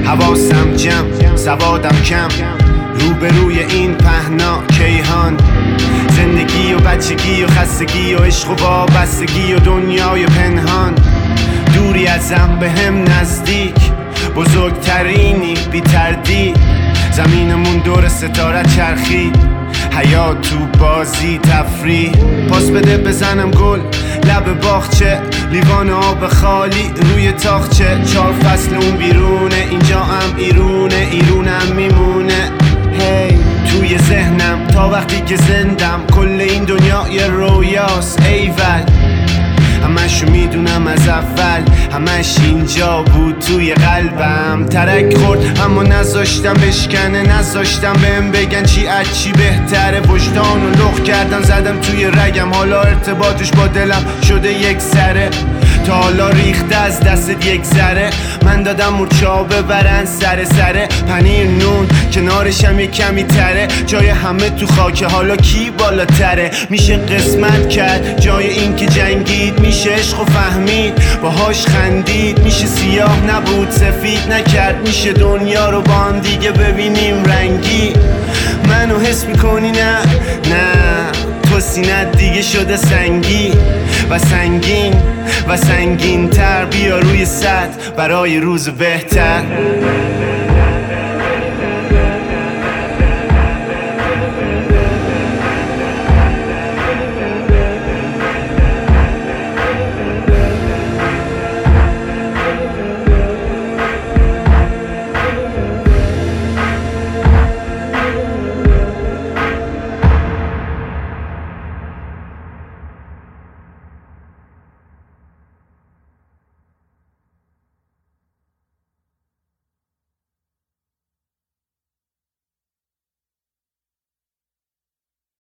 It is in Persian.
حواسم جمع، سوادم کم، روبروی این پهنا کیهان. زندگی و بچگی و خستگی و عشق و وابستگی و دنیای پنهان. دوری ازم به هم نزدیک، بزرگترینی بی تردید. زمینمون دور ستاره چرخید، حیات تو بازی تفریح. پاس بده بزنم گل لب باغچه، لیوان آب خالی روی تاخچه. 4 فصل اون بیرونه، اینجا هم ایرونه، ایرونم میمونه. هی توی ذهنم تا وقتی که زندم، کل این دنیا یه رویاست ایول. همشو میدونم از اول، همش اینجا بود توی قلبم. ترک خورد اما نذاشتم بشکنه، نذاشتم بهم بگن چی از چی بهتره. وجدانو لخ کردم زدم توی رگم، حالا ارتباطش با دلم شده یک سره. تا حالا ریخته از دستت یک ذره، من دادم مورچه‌ها ببرن سره. پنیر نون کنارشم یک کمی تره، جای همه تو خاکه، حالا کی بالاتره؟ میشه قسمت کرد جای این که جنگید، میشه عشق و فهمید باهاش خندید. میشه سیاه نبود سفید نکرد، میشه دنیا رو با هم دیگه ببینیم رنگی. منو حس میکنی نه تو سینت دیگه شده سنگی و سنگین تر. بیا روی سطح برای روز بهتر.